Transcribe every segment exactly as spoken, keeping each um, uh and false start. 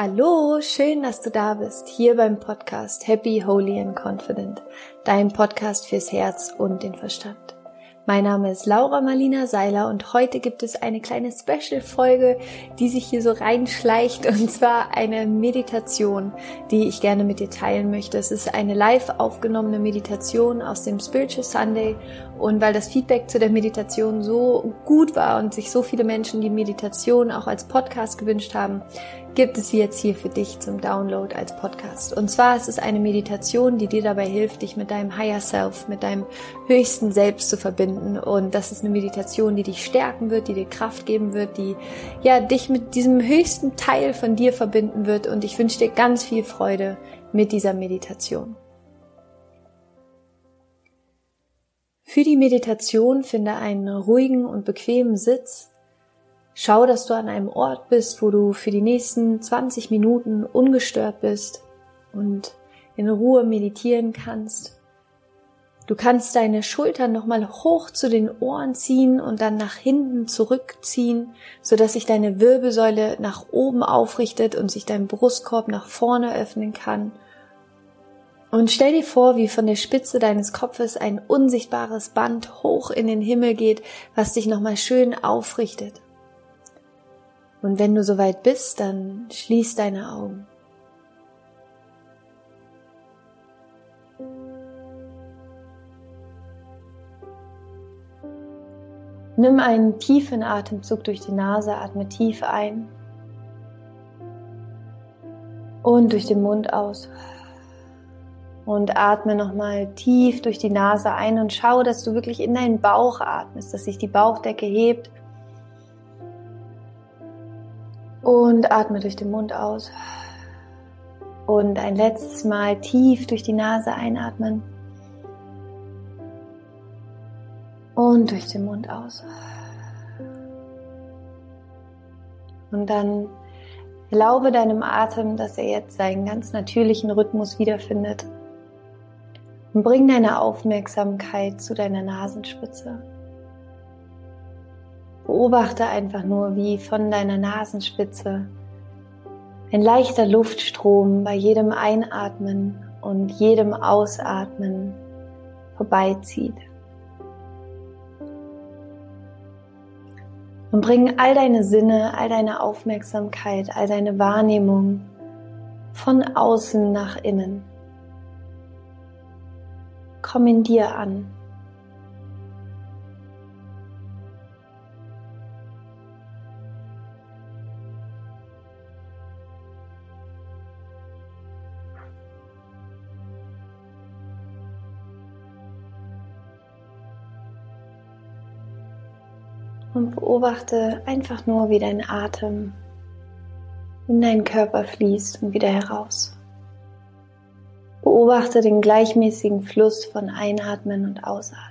Hallo, schön, dass du da bist, hier beim Podcast Happy, Holy and Confident, dein Podcast fürs Herz und den Verstand. Mein Name ist Laura Marlina Seiler und heute gibt es eine kleine Special-Folge, die sich hier so reinschleicht, und zwar eine Meditation, die ich gerne mit dir teilen möchte. Es ist eine live aufgenommene Meditation aus dem Spiritual Sunday, und weil das Feedback zu der Meditation so gut war und sich so viele Menschen die Meditation auch als Podcast gewünscht haben, gibt es sie jetzt hier für dich zum Download als Podcast. Und zwar ist es eine Meditation, die dir dabei hilft, dich mit deinem Higher Self, mit deinem höchsten Selbst zu verbinden. Und das ist eine Meditation, die dich stärken wird, die dir Kraft geben wird, die ja dich mit diesem höchsten Teil von dir verbinden wird. Und ich wünsche dir ganz viel Freude mit dieser Meditation. Für die Meditation finde einen ruhigen und bequemen Sitz. Schau, dass du an einem Ort bist, wo du für die nächsten zwanzig Minuten ungestört bist und in Ruhe meditieren kannst. Du kannst deine Schultern nochmal hoch zu den Ohren ziehen und dann nach hinten zurückziehen, sodass sich deine Wirbelsäule nach oben aufrichtet und sich dein Brustkorb nach vorne öffnen kann. Und stell dir vor, wie von der Spitze deines Kopfes ein unsichtbares Band hoch in den Himmel geht, was dich nochmal schön aufrichtet. Und wenn du soweit bist, dann schließ deine Augen. Nimm einen tiefen Atemzug durch die Nase, atme tief ein und durch den Mund aus. Und atme nochmal tief durch die Nase ein und schau, dass du wirklich in deinen Bauch atmest, dass sich die Bauchdecke hebt. Und atme durch den Mund aus. Und ein letztes Mal tief durch die Nase einatmen. Und durch den Mund aus. Und dann erlaube deinem Atem, dass er jetzt seinen ganz natürlichen Rhythmus wiederfindet. Und bring deine Aufmerksamkeit zu deiner Nasenspitze. Beobachte einfach nur, wie von deiner Nasenspitze ein leichter Luftstrom bei jedem Einatmen und jedem Ausatmen vorbeizieht. Und bring all deine Sinne, all deine Aufmerksamkeit, all deine Wahrnehmung von außen nach innen. Komm in dir an. Und beobachte einfach nur, wie dein Atem in deinen Körper fließt und wieder heraus. Beobachte den gleichmäßigen Fluss von Einatmen und Ausatmen.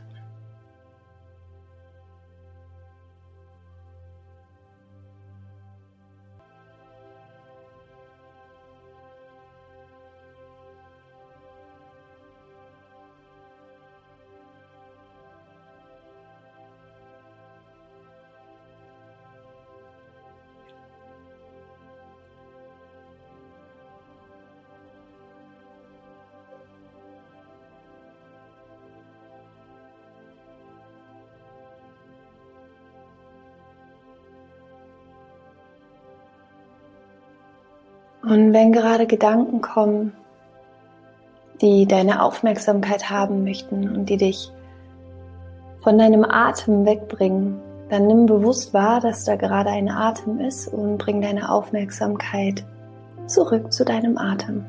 Und wenn gerade Gedanken kommen, die deine Aufmerksamkeit haben möchten und die dich von deinem Atem wegbringen, dann nimm bewusst wahr, dass da gerade ein Atem ist und bring deine Aufmerksamkeit zurück zu deinem Atem.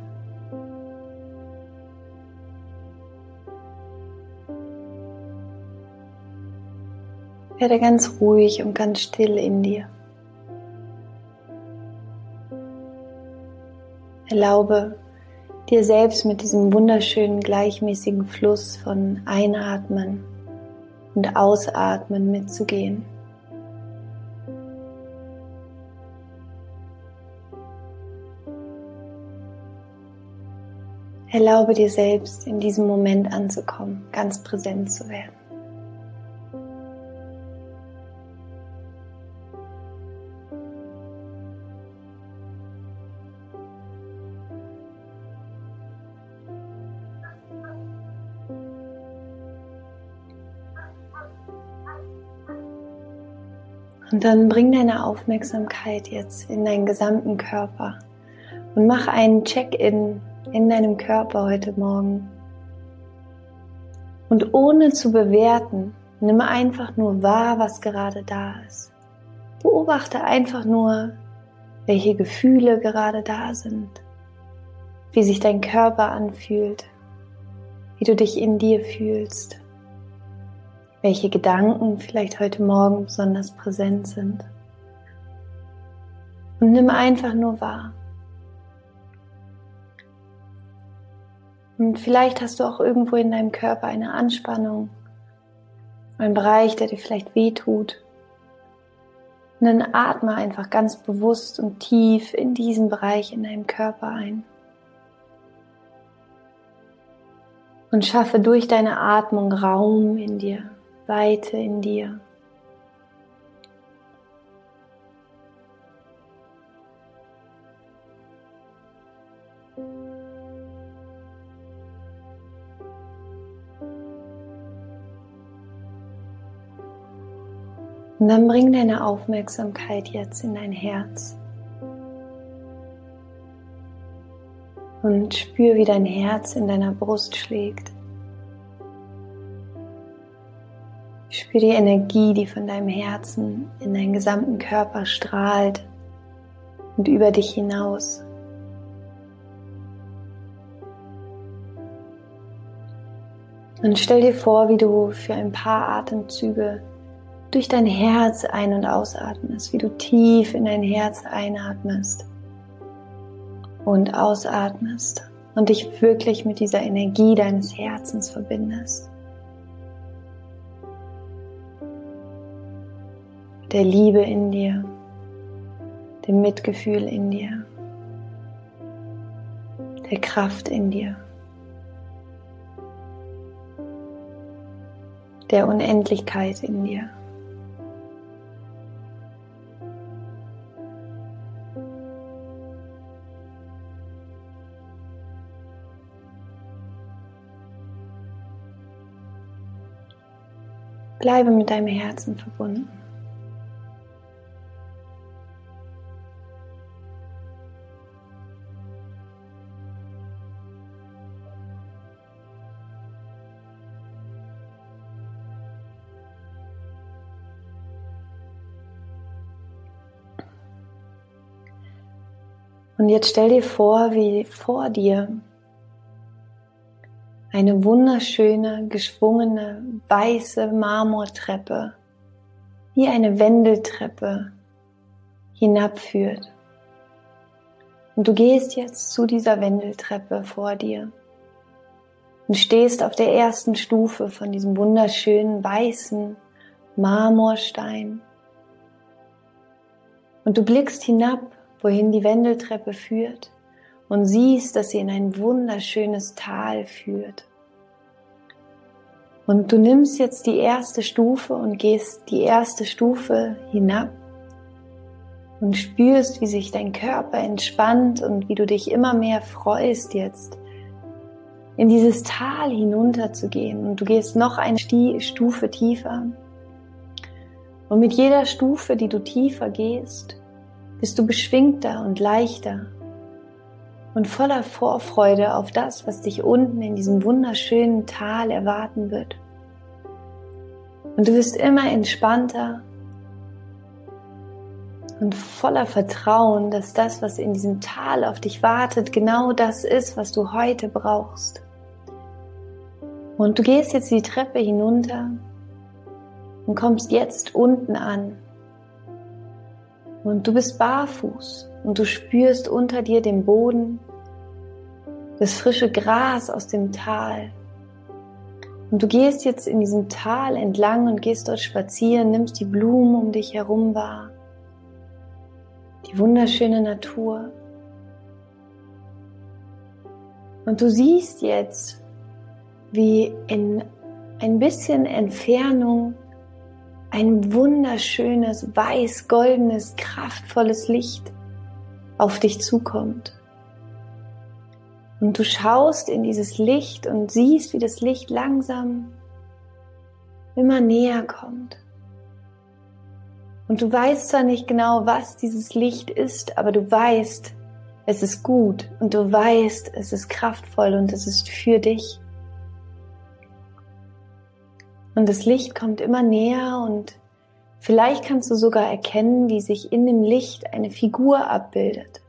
Werde ganz ruhig und ganz still in dir. Erlaube dir selbst mit diesem wunderschönen gleichmäßigen Fluss von Einatmen und Ausatmen mitzugehen. Erlaube dir selbst, in diesem Moment anzukommen, ganz präsent zu werden. Und dann bring deine Aufmerksamkeit jetzt in deinen gesamten Körper und mach einen Check-in in deinem Körper heute Morgen. Und ohne zu bewerten, nimm einfach nur wahr, was gerade da ist. Beobachte einfach nur, welche Gefühle gerade da sind, wie sich dein Körper anfühlt, wie du dich in dir fühlst, welche Gedanken vielleicht heute Morgen besonders präsent sind. Und nimm einfach nur wahr. Und vielleicht hast du auch irgendwo in deinem Körper eine Anspannung, einen Bereich, der dir vielleicht wehtut. Und dann atme einfach ganz bewusst und tief in diesen Bereich in deinem Körper ein. Und schaffe durch deine Atmung Raum in dir, Weite in dir. Und dann bring deine Aufmerksamkeit jetzt in dein Herz. Und spür, wie dein Herz in deiner Brust schlägt. Spür die Energie, die von deinem Herzen in deinen gesamten Körper strahlt und über dich hinaus. Und stell dir vor, wie du für ein paar Atemzüge durch dein Herz ein- und ausatmest, wie du tief in dein Herz einatmest und ausatmest und dich wirklich mit dieser Energie deines Herzens verbindest. Der Liebe in dir, dem Mitgefühl in dir, der Kraft in dir, der Unendlichkeit in dir. Bleibe mit deinem Herzen verbunden. Und jetzt stell dir vor, wie vor dir eine wunderschöne, geschwungene, weiße Marmortreppe, wie eine Wendeltreppe, hinabführt. Und du gehst jetzt zu dieser Wendeltreppe vor dir und stehst auf der ersten Stufe von diesem wunderschönen, weißen Marmorstein. Und du blickst hinab, wohin die Wendeltreppe führt, und siehst, dass sie in ein wunderschönes Tal führt. Und du nimmst jetzt die erste Stufe und gehst die erste Stufe hinab und spürst, wie sich dein Körper entspannt und wie du dich immer mehr freust, jetzt in dieses Tal hinunter zu gehen. Und du gehst noch eine Stufe tiefer. Und mit jeder Stufe, die du tiefer gehst, bist du beschwingter und leichter und voller Vorfreude auf das, was dich unten in diesem wunderschönen Tal erwarten wird. Und du wirst immer entspannter und voller Vertrauen, dass das, was in diesem Tal auf dich wartet, genau das ist, was du heute brauchst. Und du gehst jetzt die Treppe hinunter und kommst jetzt unten an. Und du bist barfuß und du spürst unter dir den Boden, das frische Gras aus dem Tal. Und du gehst jetzt in diesem Tal entlang und gehst dort spazieren, nimmst die Blumen um dich herum wahr, die wunderschöne Natur. Und du siehst jetzt, wie in ein bisschen Entfernung ein wunderschönes, weiß-goldenes, kraftvolles Licht auf dich zukommt. Und du schaust in dieses Licht und siehst, wie das Licht langsam immer näher kommt. Und du weißt zwar nicht genau, was dieses Licht ist, aber du weißt, es ist gut und du weißt, es ist kraftvoll und es ist für dich. Und das Licht kommt immer näher und vielleicht kannst du sogar erkennen, wie sich in dem Licht eine Figur abbildet.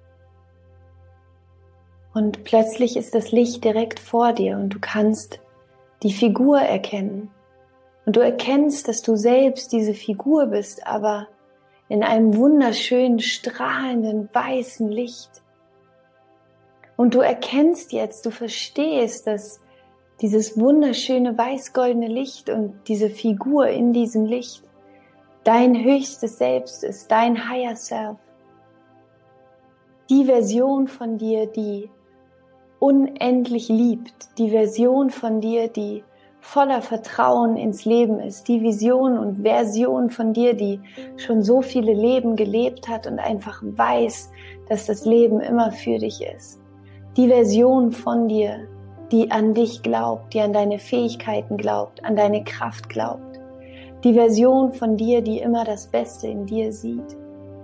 Und plötzlich ist das Licht direkt vor dir und du kannst die Figur erkennen. Und du erkennst, dass du selbst diese Figur bist, aber in einem wunderschönen, strahlenden, weißen Licht. Und du erkennst jetzt, du verstehst, dass dieses wunderschöne, weiß-goldene Licht und diese Figur in diesem Licht dein höchstes Selbst ist, dein Higher Self. Die Version von dir, die unendlich liebt, die Version von dir, die voller Vertrauen ins Leben ist, die Vision und Version von dir, die schon so viele Leben gelebt hat und einfach weiß, dass das Leben immer für dich ist. Die Version von dir, die an dich glaubt, die an deine Fähigkeiten glaubt, an deine Kraft glaubt. Die Version von dir, die immer das Beste in dir sieht.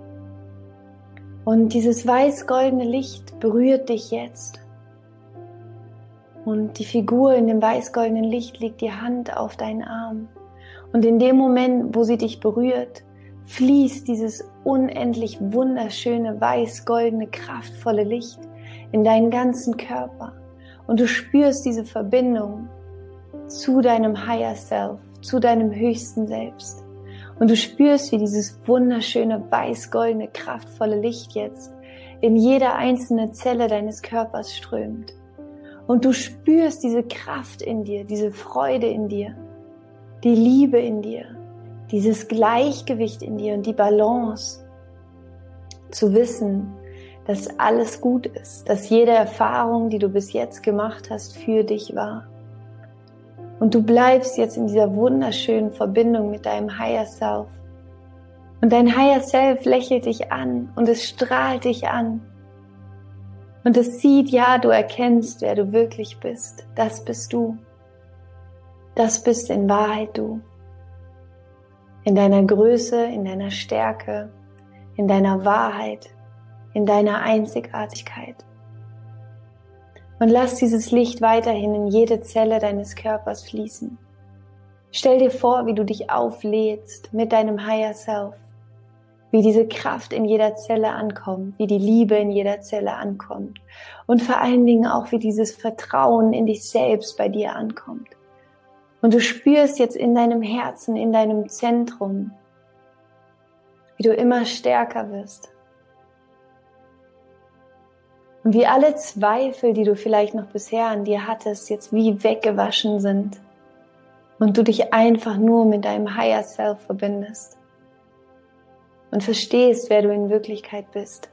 Und dieses weiß-goldene Licht berührt dich jetzt. Und die Figur in dem weiß-goldenen Licht legt die Hand auf deinen Arm. Und in dem Moment, wo sie dich berührt, fließt dieses unendlich wunderschöne, weiß-goldene, kraftvolle Licht in deinen ganzen Körper. Und du spürst diese Verbindung zu deinem Higher Self, zu deinem höchsten Selbst. Und du spürst, wie dieses wunderschöne, weiß-goldene, kraftvolle Licht jetzt in jeder einzelne Zelle deines Körpers strömt. Und du spürst diese Kraft in dir, diese Freude in dir, die Liebe in dir, dieses Gleichgewicht in dir und die Balance. Zu wissen, dass alles gut ist, dass jede Erfahrung, die du bis jetzt gemacht hast, für dich war. Und du bleibst jetzt in dieser wunderschönen Verbindung mit deinem Higher Self. Und dein Higher Self lächelt dich an und es strahlt dich an. Und es sieht, ja, du erkennst, wer du wirklich bist. Das bist du. Das bist in Wahrheit du. In deiner Größe, in deiner Stärke, in deiner Wahrheit, in deiner Einzigartigkeit. Und lass dieses Licht weiterhin in jede Zelle deines Körpers fließen. Stell dir vor, wie du dich auflädst mit deinem Higher Self. Wie diese Kraft in jeder Zelle ankommt, wie die Liebe in jeder Zelle ankommt und vor allen Dingen auch, wie dieses Vertrauen in dich selbst bei dir ankommt. Und du spürst jetzt in deinem Herzen, in deinem Zentrum, wie du immer stärker wirst. Und wie alle Zweifel, die du vielleicht noch bisher an dir hattest, jetzt wie weggewaschen sind und du dich einfach nur mit deinem Higher Self verbindest. Und verstehst, wer du in Wirklichkeit bist.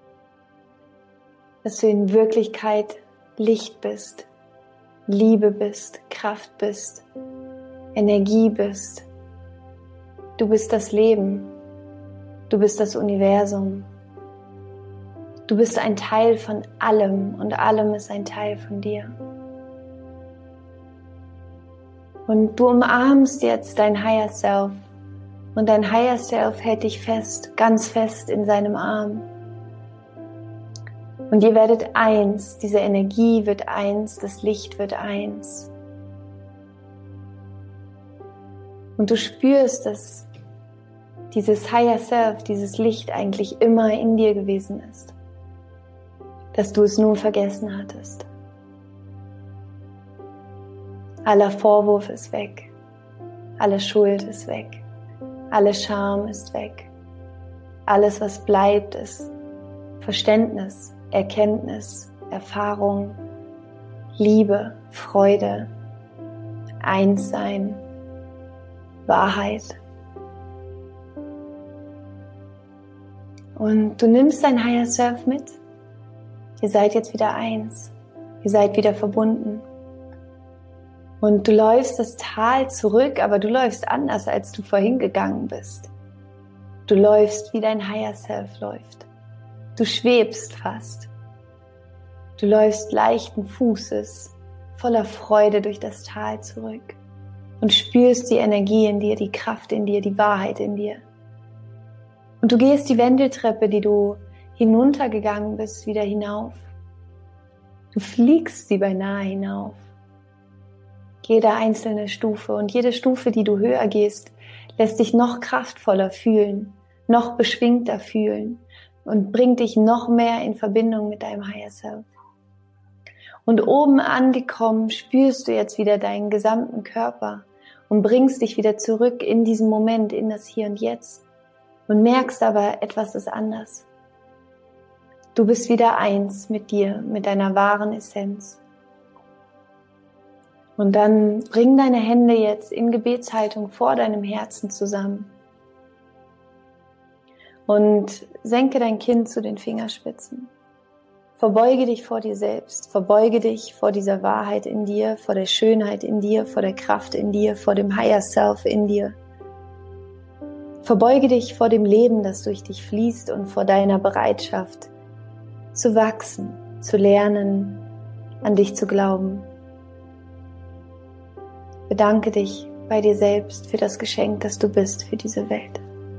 Dass du in Wirklichkeit Licht bist, Liebe bist, Kraft bist, Energie bist. Du bist das Leben. Du bist das Universum. Du bist ein Teil von allem und allem ist ein Teil von dir. Und du umarmst jetzt dein Higher Self. Und dein Higher Self hält dich fest, ganz fest in seinem Arm. Und ihr werdet eins, diese Energie wird eins, das Licht wird eins. Und du spürst, dass dieses Higher Self, dieses Licht eigentlich immer in dir gewesen ist. Dass du es nun vergessen hattest. Aller Vorwurf ist weg. Alle Schuld ist weg. Alle Scham ist weg. Alles, was bleibt, ist Verständnis, Erkenntnis, Erfahrung, Liebe, Freude, Einssein, Wahrheit. Und du nimmst dein Higher Self mit. Ihr seid jetzt wieder eins. Ihr seid wieder verbunden. Und du läufst das Tal zurück, aber du läufst anders, als du vorhin gegangen bist. Du läufst, wie dein Higher Self läuft. Du schwebst fast. Du läufst leichten Fußes, voller Freude durch das Tal zurück und spürst die Energie in dir, die Kraft in dir, die Wahrheit in dir. Und du gehst die Wendeltreppe, die du hinuntergegangen bist, wieder hinauf. Du fliegst sie beinahe hinauf. Jede einzelne Stufe und jede Stufe, die du höher gehst, lässt dich noch kraftvoller fühlen, noch beschwingter fühlen und bringt dich noch mehr in Verbindung mit deinem Higher Self. Und oben angekommen spürst du jetzt wieder deinen gesamten Körper und bringst dich wieder zurück in diesen Moment, in das Hier und Jetzt und merkst aber, etwas ist anders. Du bist wieder eins mit dir, mit deiner wahren Essenz. Und dann bring deine Hände jetzt in Gebetshaltung vor deinem Herzen zusammen und senke dein Kinn zu den Fingerspitzen. Verbeuge dich vor dir selbst, verbeuge dich vor dieser Wahrheit in dir, vor der Schönheit in dir, vor der Kraft in dir, vor dem Higher Self in dir. Verbeuge dich vor dem Leben, das durch dich fließt und vor deiner Bereitschaft zu wachsen, zu lernen, an dich zu glauben. Bedanke dich bei dir selbst für das Geschenk, das du bist für diese Welt.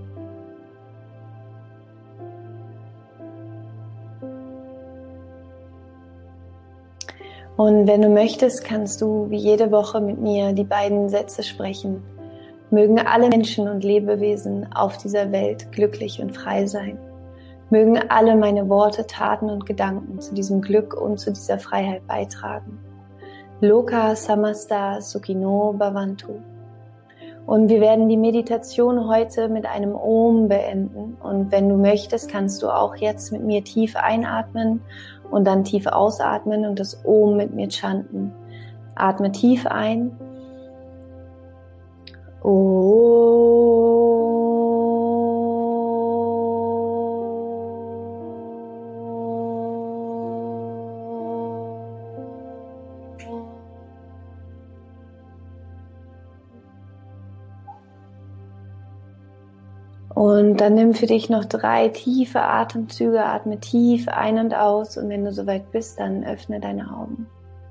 Und wenn du möchtest, kannst du wie jede Woche mit mir die beiden Sätze sprechen. Mögen alle Menschen und Lebewesen auf dieser Welt glücklich und frei sein. Mögen alle meine Worte, Taten und Gedanken zu diesem Glück und zu dieser Freiheit beitragen. Loka Samasta Sukhino Bhavantu. Und wir werden die Meditation heute mit einem Om beenden. Und wenn du möchtest, kannst du auch jetzt mit mir tief einatmen und dann tief ausatmen und das Om mit mir chanten. Atme tief ein. Om. Und dann nimm für dich noch drei tiefe Atemzüge, atme tief ein und aus und wenn du soweit bist, dann öffne deine Augen.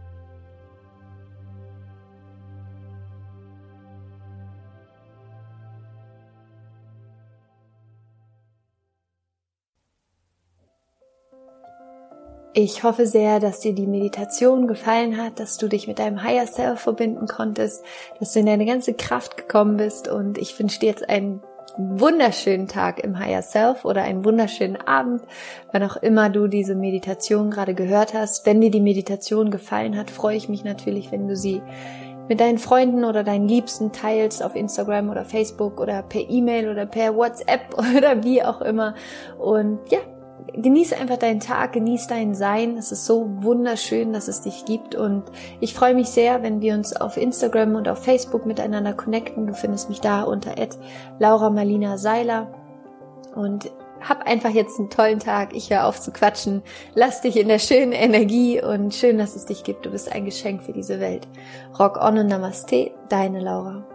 Ich hoffe sehr, dass dir die Meditation gefallen hat, dass du dich mit deinem Higher Self verbinden konntest, dass du in deine ganze Kraft gekommen bist und ich wünsche dir jetzt einen wunderschönen Tag im Higher Self oder einen wunderschönen Abend, wann auch immer du diese Meditation gerade gehört hast. Wenn dir die Meditation gefallen hat, freue ich mich natürlich, wenn du sie mit deinen Freunden oder deinen Liebsten teilst auf Instagram oder Facebook oder per E-Mail oder per WhatsApp oder wie auch immer. Und ja, genieße einfach deinen Tag, genieße dein Sein. Es ist so wunderschön, dass es dich gibt und ich freue mich sehr, wenn wir uns auf Instagram und auf Facebook miteinander connecten. Du findest mich da unter at Laura Marlina Seiler und hab einfach jetzt einen tollen Tag. Ich höre auf zu quatschen. Lass dich in der schönen Energie und schön, dass es dich gibt. Du bist ein Geschenk für diese Welt. Rock on und Namaste, deine Laura.